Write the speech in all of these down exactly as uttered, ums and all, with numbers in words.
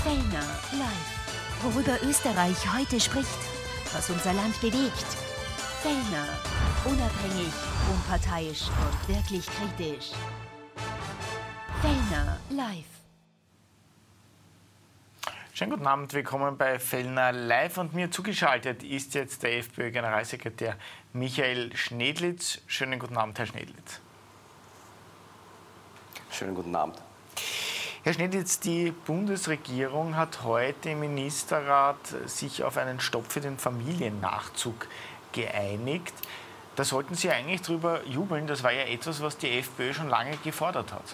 Fellner live. Worüber Österreich heute spricht, was unser Land bewegt. Fellner, unabhängig, unparteiisch und wirklich kritisch. Fellner live. Schönen guten Abend, willkommen bei Fellner live und mir zugeschaltet ist jetzt der FPÖ-Generalsekretär Michael Schnedlitz. Schönen guten Abend, Herr Schnedlitz. Schönen guten Abend. Herr Schnedlitz, die Bundesregierung hat heute im Ministerrat sich auf einen Stopp für den Familiennachzug geeinigt. Da sollten Sie eigentlich drüber jubeln. Das war ja etwas, was die FPÖ schon lange gefordert hat.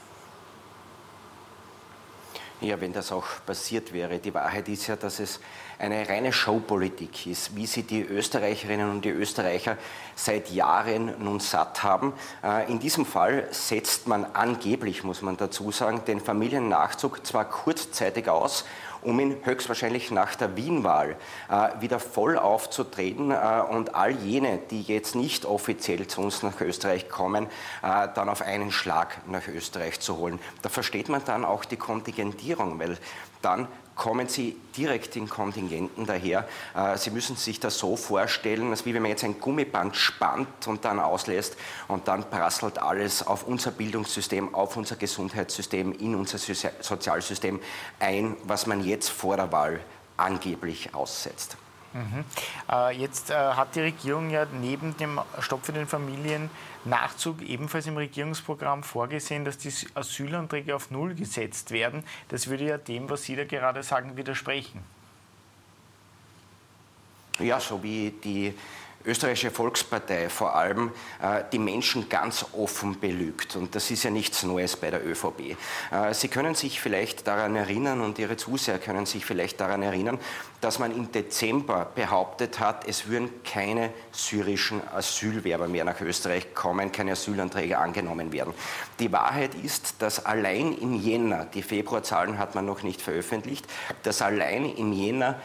Ja, wenn das auch passiert wäre. Die Wahrheit ist ja, dass es eine reine Showpolitik ist, wie sie die Österreicherinnen und die Österreicher seit Jahren nun satt haben. In diesem Fall setzt man angeblich, muss man dazu sagen, den Familiennachzug zwar kurzzeitig aus, um ihn höchstwahrscheinlich nach der Wien-Wahl äh, wieder voll aufzutreten äh, und all jene, die jetzt nicht offiziell zu uns nach Österreich kommen, äh, dann auf einen Schlag nach Österreich zu holen. Da versteht man dann auch die Kontingentierung, weil dann kommen sie direkt in Kontingenten daher. Sie müssen sich das so vorstellen, als wie wenn man jetzt ein Gummiband spannt und dann auslässt und dann prasselt alles auf unser Bildungssystem, auf unser Gesundheitssystem, in unser Sozialsystem ein, was man jetzt vor der Wahl angeblich aussetzt. Mhm. Äh, jetzt äh, hat die Regierung ja neben dem Stopp für den Familiennachzug ebenfalls im Regierungsprogramm vorgesehen, dass die Asylanträge auf Null gesetzt werden. Das würde ja dem, was Sie da gerade sagen, widersprechen. Ja, so wie die Österreichische Volkspartei vor allem äh, die Menschen ganz offen belügt. Und das ist ja nichts Neues bei der ÖVP. Äh, Sie können sich vielleicht daran erinnern und Ihre Zuseher können sich vielleicht daran erinnern, dass man im Dezember behauptet hat, es würden keine syrischen Asylwerber mehr nach Österreich kommen, keine Asylanträge angenommen werden. Die Wahrheit ist, dass allein im Jänner, die Februarzahlen hat man noch nicht veröffentlicht, dass allein im Jänner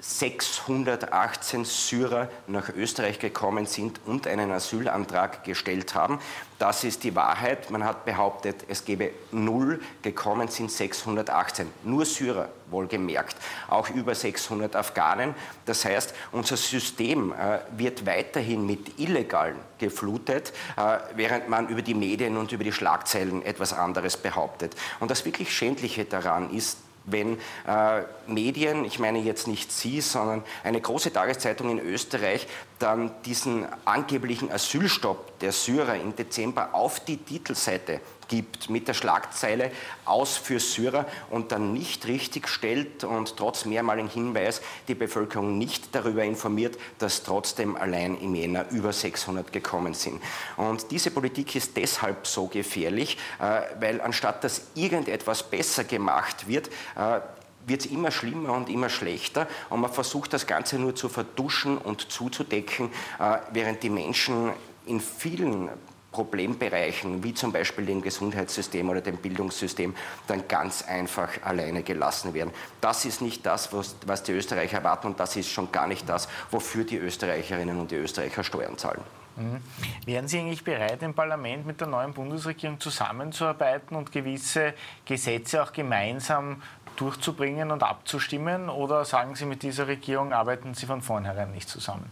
sechshundertachtzehn Syrer nach Österreich gekommen sind und einen Asylantrag gestellt haben. Das ist die Wahrheit. Man hat behauptet, es gebe null, gekommen sind sechshundertachtzehn. Nur Syrer, wohlgemerkt. Auch über sechshundert Afghanen. Das heißt, unser System äh, wird weiterhin mit Illegalen geflutet, äh, während man über die Medien und über die Schlagzeilen etwas anderes behauptet. Und das wirklich Schändliche daran ist, wenn äh, Medien, ich meine jetzt nicht Sie, sondern eine große Tageszeitung in Österreich, dann diesen angeblichen Asylstopp der Syrer im Dezember auf die Titelseite gibt mit der Schlagzeile aus für Syrer und dann nicht richtig stellt und trotz mehrmaligen Hinweis die Bevölkerung nicht darüber informiert, dass trotzdem allein im Jänner über sechshundert gekommen sind. Und diese Politik ist deshalb so gefährlich, weil anstatt dass irgendetwas besser gemacht wird, wird es immer schlimmer und immer schlechter und man versucht das Ganze nur zu vertuschen und zuzudecken, während die Menschen in vielen Problembereichen, wie zum Beispiel dem Gesundheitssystem oder dem Bildungssystem, dann ganz einfach alleine gelassen werden. Das ist nicht das, was, was die Österreicher erwarten und das ist schon gar nicht das, wofür die Österreicherinnen und die Österreicher Steuern zahlen. Mhm. Wären Sie eigentlich bereit, im Parlament mit der neuen Bundesregierung zusammenzuarbeiten und gewisse Gesetze auch gemeinsam durchzubringen und abzustimmen? Oder sagen Sie, mit dieser Regierung arbeiten Sie von vornherein nicht zusammen?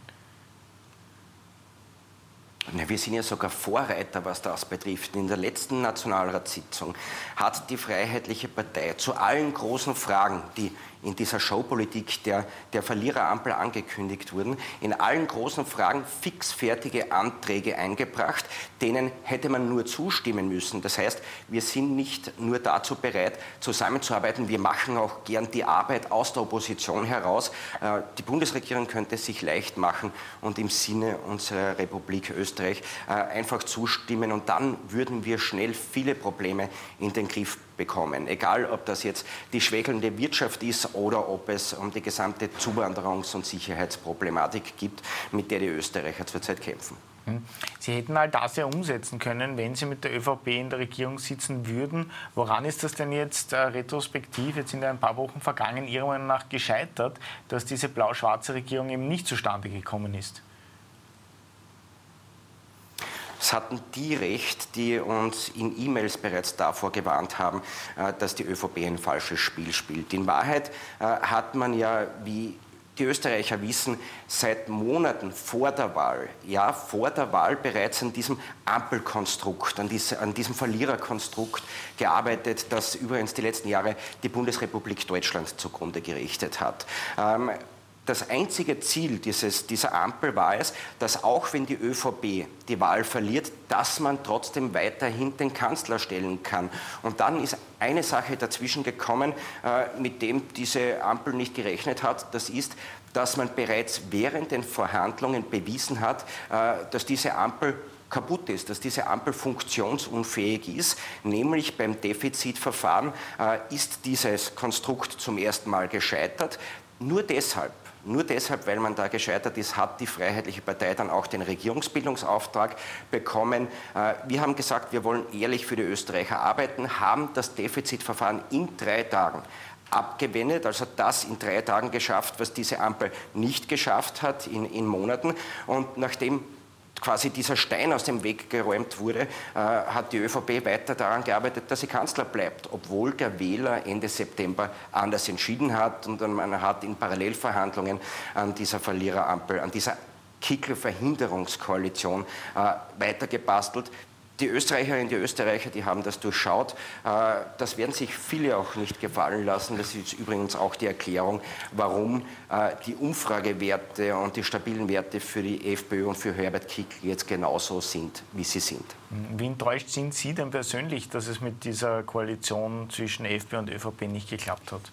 Wir sind ja sogar Vorreiter, was das betrifft. In der letzten Nationalratssitzung hat die Freiheitliche Partei zu allen großen Fragen, die in dieser Showpolitik der, der Verliererampel angekündigt wurden, in allen großen Fragen fixfertige Anträge eingebracht, denen hätte man nur zustimmen müssen. Das heißt, wir sind nicht nur dazu bereit, zusammenzuarbeiten, wir machen auch gern die Arbeit aus der Opposition heraus. Die Bundesregierung könnte es sich leicht machen und im Sinne unserer Republik Österreich einfach zustimmen und dann würden wir schnell viele Probleme in den Griff bekommen. Egal, ob das jetzt die schwächelnde Wirtschaft ist oder ob es um die gesamte Zuwanderungs- und Sicherheitsproblematik geht, mit der die Österreicher zurzeit kämpfen. Sie hätten all das ja umsetzen können, wenn Sie mit der ÖVP in der Regierung sitzen würden. Woran ist das denn jetzt äh, retrospektiv, jetzt sind ja ein paar Wochen vergangen, Ihrer Meinung nach gescheitert, dass diese blau-schwarze Regierung eben nicht zustande gekommen ist? Es hatten die recht, die uns in E-Mails bereits davor gewarnt haben, dass die ÖVP ein falsches Spiel spielt. In Wahrheit hat man ja, wie die Österreicher wissen, seit Monaten vor der Wahl, ja, vor der Wahl bereits an diesem Ampelkonstrukt, an, diese, an diesem Verliererkonstrukt gearbeitet, das übrigens die letzten Jahre die Bundesrepublik Deutschland zugrunde gerichtet hat. Ähm, Das einzige Ziel dieses, dieser Ampel war es, dass auch wenn die ÖVP die Wahl verliert, dass man trotzdem weiterhin den Kanzler stellen kann. Und dann ist eine Sache dazwischen gekommen, äh, mit dem diese Ampel nicht gerechnet hat. Das ist, dass man bereits während den Verhandlungen bewiesen hat, äh, dass diese Ampel kaputt ist, dass diese Ampel funktionsunfähig ist, nämlich beim Defizitverfahren äh, ist dieses Konstrukt zum ersten Mal gescheitert. Nur deshalb, Nur deshalb, weil man da gescheitert ist, hat die Freiheitliche Partei dann auch den Regierungsbildungsauftrag bekommen. Wir haben gesagt, wir wollen ehrlich für die Österreicher arbeiten, haben das Defizitverfahren in drei Tagen abgewendet, also das in drei Tagen geschafft, was diese Ampel nicht geschafft hat in, in Monaten. Und nachdem quasi dieser Stein aus dem Weg geräumt wurde, äh, hat die ÖVP weiter daran gearbeitet, dass sie Kanzler bleibt, obwohl der Wähler Ende September anders entschieden hat und man hat in Parallelverhandlungen an dieser Verliererampel, an dieser Kickel-Verhinderungskoalition äh, weitergebastelt. Die Österreicherinnen, die Österreicher, die haben das durchschaut. Das werden sich viele auch nicht gefallen lassen. Das ist übrigens auch die Erklärung, warum die Umfragewerte und die stabilen Werte für die FPÖ und für Herbert Kickl jetzt genauso sind, wie sie sind. Wie enttäuscht sind Sie denn persönlich, dass es mit dieser Koalition zwischen FPÖ und ÖVP nicht geklappt hat?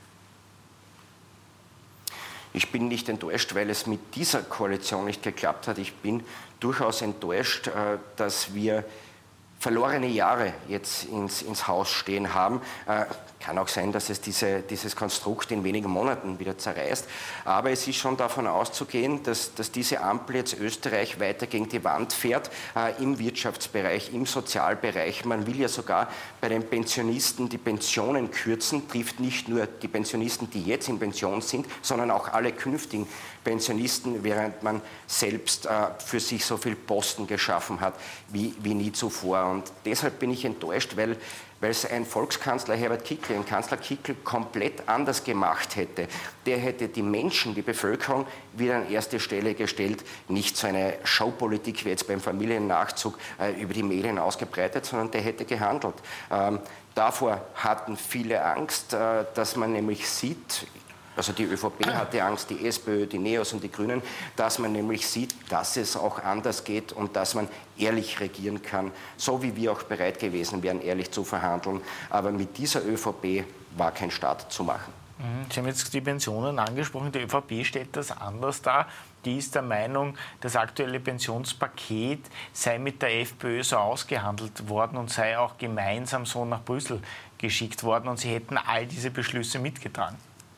Ich bin nicht enttäuscht, weil es mit dieser Koalition nicht geklappt hat. Ich bin durchaus enttäuscht, dass wir verlorene Jahre jetzt ins, ins Haus stehen haben. Äh, kann auch sein, dass es diese, dieses Konstrukt in wenigen Monaten wieder zerreißt. Aber es ist schon davon auszugehen, dass, dass diese Ampel jetzt Österreich weiter gegen die Wand fährt, äh, im Wirtschaftsbereich, im Sozialbereich. Man will ja sogar bei den Pensionisten die Pensionen kürzen, trifft nicht nur die Pensionisten, die jetzt in Pension sind, sondern auch alle künftigen Pensionisten, während man selbst äh, für sich so viel Posten geschaffen hat wie, wie nie zuvor. Und deshalb bin ich enttäuscht, weil, weil es ein Volkskanzler Herbert Kickl, ein Kanzler Kickl komplett anders gemacht hätte. Der hätte die Menschen, die Bevölkerung wieder an erste Stelle gestellt, nicht so eine Showpolitik wie jetzt beim Familiennachzug äh, über die Medien ausgebreitet, sondern der hätte gehandelt. Ähm, davor hatten viele Angst, äh, dass man nämlich sieht, also die ÖVP hatte Angst, die SPÖ, die Neos und die Grünen, dass man nämlich sieht, dass es auch anders geht und dass man ehrlich regieren kann, so wie wir auch bereit gewesen wären, ehrlich zu verhandeln. Aber mit dieser ÖVP war kein Start zu machen. Sie haben jetzt die Pensionen angesprochen. Die ÖVP stellt das anders dar. Die ist der Meinung, das aktuelle Pensionspaket sei mit der FPÖ so ausgehandelt worden und sei auch gemeinsam so nach Brüssel geschickt worden und sie hätten all diese Beschlüsse mitgetragen.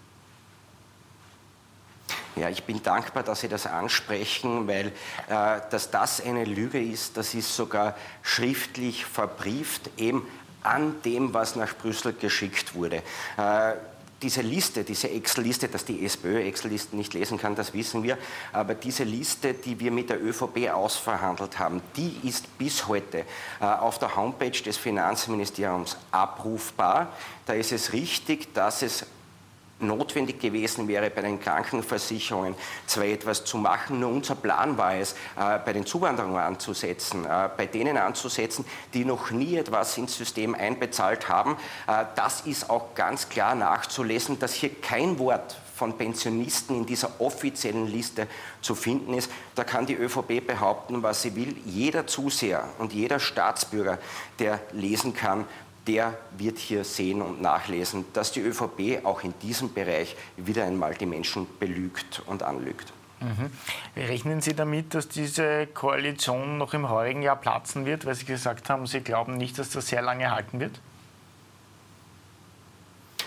Ja, ich bin dankbar, dass Sie das ansprechen, weil äh, dass das eine Lüge ist, das ist sogar schriftlich verbrieft, eben an dem, was nach Brüssel geschickt wurde. Äh, diese Liste, diese Excel-Liste, dass die SPÖ Excel-Listen nicht lesen kann, das wissen wir, aber diese Liste, die wir mit der ÖVP ausverhandelt haben, die ist bis heute äh, auf der Homepage des Finanzministeriums abrufbar. Da ist es richtig, dass es notwendig gewesen wäre, bei den Krankenversicherungen zwar etwas zu machen, nur unser Plan war es, äh, bei den Zuwanderungen anzusetzen, äh, bei denen anzusetzen, die noch nie etwas ins System einbezahlt haben. Äh, das ist auch ganz klar nachzulesen, dass hier kein Wort von Pensionisten in dieser offiziellen Liste zu finden ist. Da kann die ÖVP behaupten, was sie will. Jeder Zuseher und jeder Staatsbürger, der lesen kann, der wird hier sehen und nachlesen, dass die ÖVP auch in diesem Bereich wieder einmal die Menschen belügt und anlügt. Mhm. Rechnen Sie damit, dass diese Koalition noch im heurigen Jahr platzen wird, weil Sie gesagt haben, Sie glauben nicht, dass das sehr lange halten wird?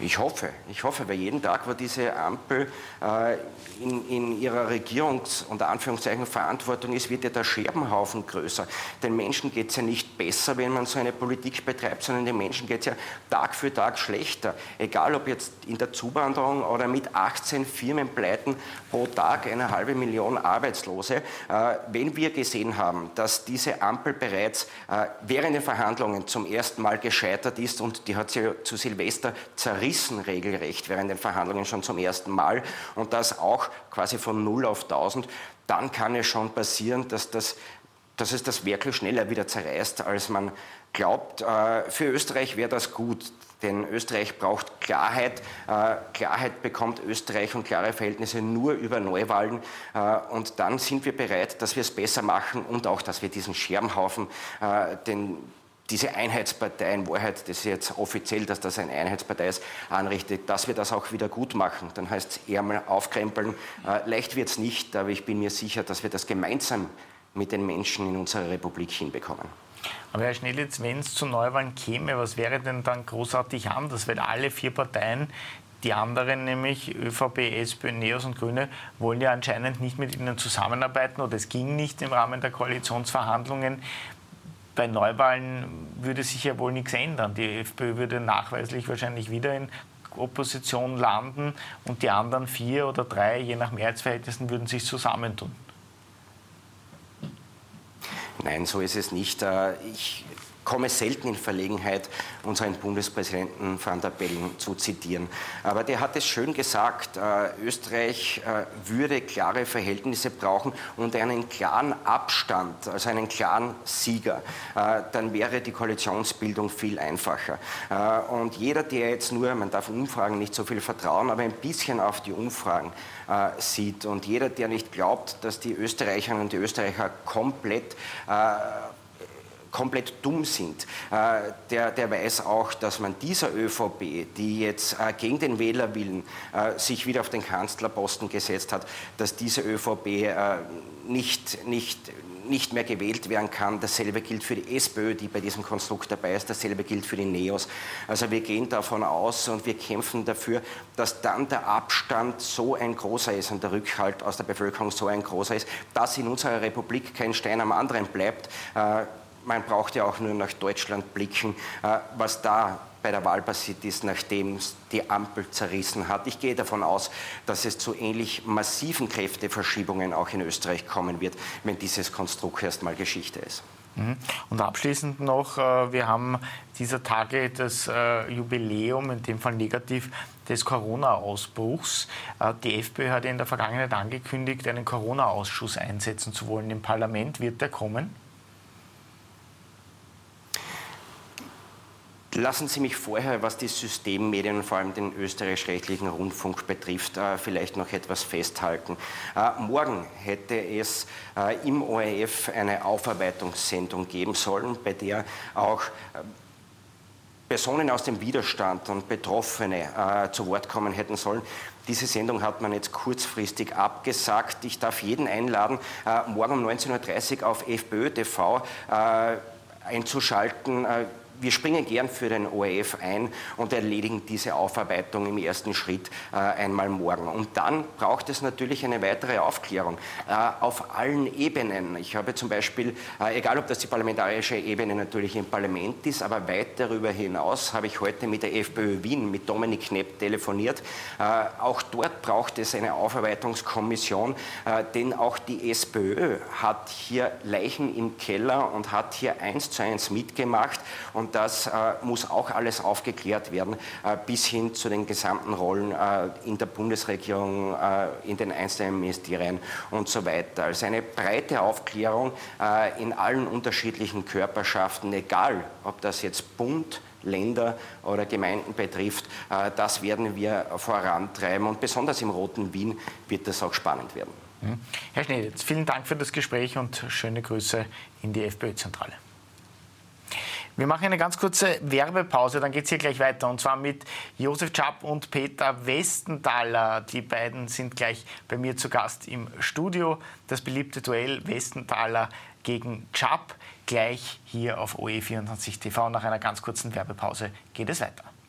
Ich hoffe, ich hoffe, weil jeden Tag, wo diese Ampel äh, in, in ihrer Regierungs- unter Anführungszeichen Verantwortung ist, wird ja der Scherbenhaufen größer. Den Menschen geht es ja nicht besser, wenn man so eine Politik betreibt, sondern den Menschen geht es ja Tag für Tag schlechter. Egal ob jetzt in der Zuwanderung oder mit achtzehn Firmenpleiten pro Tag, eine halbe Million Arbeitslose. Äh, wenn wir gesehen haben, dass diese Ampel bereits äh, während den Verhandlungen zum ersten Mal gescheitert ist und die hat sie ja zu Silvester zerrissen, regelrecht während den Verhandlungen schon zum ersten Mal und das auch quasi von null auf tausend, dann kann es schon passieren, dass, das, dass es das wirklich schneller wieder zerreißt, als man glaubt. Für Österreich wäre das gut, denn Österreich braucht Klarheit. Klarheit bekommt Österreich und klare Verhältnisse nur über Neuwahlen und dann sind wir bereit, dass wir es besser machen und auch, dass wir diesen Scherbenhaufen, den diese Einheitspartei, in Wahrheit, das ist jetzt offiziell, dass das eine Einheitspartei ist, anrichtet, dass wir das auch wieder gut machen. Dann heißt es eher mal aufkrempeln. Äh, leicht wird es nicht, aber ich bin mir sicher, dass wir das gemeinsam mit den Menschen in unserer Republik hinbekommen. Aber Herr Schnellitz, wenn es zu Neuwahlen käme, was wäre denn dann großartig anders? Weil alle vier Parteien, die anderen, nämlich ÖVP, SPÖ, NEOS und Grüne, wollen ja anscheinend nicht mit ihnen zusammenarbeiten oder es ging nicht im Rahmen der Koalitionsverhandlungen. Bei Neuwahlen würde sich ja wohl nichts ändern. Die FPÖ würde nachweislich wahrscheinlich wieder in Opposition landen und die anderen vier oder drei, je nach Mehrheitsverhältnissen, würden sich zusammentun. Nein, so ist es nicht. Ich komme selten in Verlegenheit, unseren Bundespräsidenten Van der Bellen zu zitieren. Aber der hat es schön gesagt, äh, Österreich äh, würde klare Verhältnisse brauchen und einen klaren Abstand, also einen klaren Sieger. Äh, dann wäre die Koalitionsbildung viel einfacher. Äh, und jeder, der jetzt nur, man darf Umfragen nicht so viel vertrauen, aber ein bisschen auf die Umfragen äh, sieht und jeder, der nicht glaubt, dass die Österreicherinnen und die Österreicher komplett äh, komplett dumm sind, äh, der, der weiß auch, dass man dieser ÖVP, die jetzt äh, gegen den Wählerwillen äh, sich wieder auf den Kanzlerposten gesetzt hat, dass diese ÖVP äh, nicht, nicht, nicht mehr gewählt werden kann. Dasselbe gilt für die SPÖ, die bei diesem Konstrukt dabei ist. Dasselbe gilt für die NEOS. Also wir gehen davon aus und wir kämpfen dafür, dass dann der Abstand so ein großer ist und der Rückhalt aus der Bevölkerung so ein großer ist, dass in unserer Republik kein Stein am anderen bleibt. Äh, Man braucht ja auch nur nach Deutschland blicken, was da bei der Wahl passiert ist, nachdem es die Ampel zerrissen hat. Ich gehe davon aus, dass es zu ähnlich massiven Kräfteverschiebungen auch in Österreich kommen wird, wenn dieses Konstrukt erstmal Geschichte ist. Und abschließend noch, wir haben dieser Tage das Jubiläum, in dem Fall negativ, des Corona-Ausbruchs. Die FPÖ hat in der Vergangenheit angekündigt, einen Corona-Ausschuss einsetzen zu wollen im Parlament. Wird der kommen? Lassen Sie mich vorher, was die Systemmedien und vor allem den österreichisch-rechtlichen Rundfunk betrifft, äh, vielleicht noch etwas festhalten. Äh, morgen hätte es äh, im O R F eine Aufarbeitungssendung geben sollen, bei der auch äh, Personen aus dem Widerstand und Betroffene äh, zu Wort kommen hätten sollen. Diese Sendung hat man jetzt kurzfristig abgesagt. Ich darf jeden einladen, äh, morgen um neunzehn Uhr dreißig auf FPÖ T V äh, einzuschalten. Äh, Wir springen gern für den O R F ein und erledigen diese Aufarbeitung im ersten Schritt äh, einmal morgen. Und dann braucht es natürlich eine weitere Aufklärung äh, auf allen Ebenen. Ich habe zum Beispiel, äh, egal ob das die parlamentarische Ebene natürlich im Parlament ist, aber weit darüber hinaus habe ich heute mit der FPÖ Wien, mit Dominik Knepp telefoniert. Äh, auch dort braucht es eine Aufarbeitungskommission, äh, denn auch die SPÖ hat hier Leichen im Keller und hat hier eins zu eins mitgemacht. Und das äh, muss auch alles aufgeklärt werden, äh, bis hin zu den gesamten Rollen äh, in der Bundesregierung, äh, in den einzelnen Ministerien und so weiter. Also eine breite Aufklärung äh, in allen unterschiedlichen Körperschaften, egal ob das jetzt Bund, Länder oder Gemeinden betrifft, äh, das werden wir vorantreiben. Und besonders im roten Wien wird das auch spannend werden. Herr Schnellitz, vielen Dank für das Gespräch und schöne Grüße in die FPÖ-Zentrale. Wir machen eine ganz kurze Werbepause, dann geht es hier gleich weiter. Und zwar mit Josef Czap und Peter Westenthaler. Die beiden sind gleich bei mir zu Gast im Studio. Das beliebte Duell Westenthaler gegen Czap gleich hier auf O E vierundzwanzig T V. Nach einer ganz kurzen Werbepause geht es weiter.